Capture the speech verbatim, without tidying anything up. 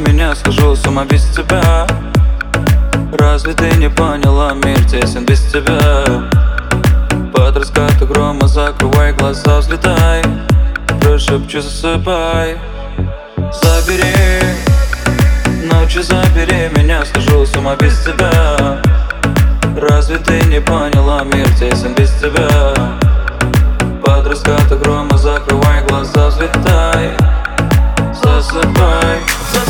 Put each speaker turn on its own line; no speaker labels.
меня, схожу с ума без тебя. Разве ты не поняла, мир тесен без тебя? Под раскаты грома закрывай глаза, взлетай. Прошепчу, засыпай. Забери, ночью забери меня, схожу с ума без тебя. Разве ты не поняла, мир тесен без тебя? Под раскаты грома закрывай глаза, взлетай. Засыпай.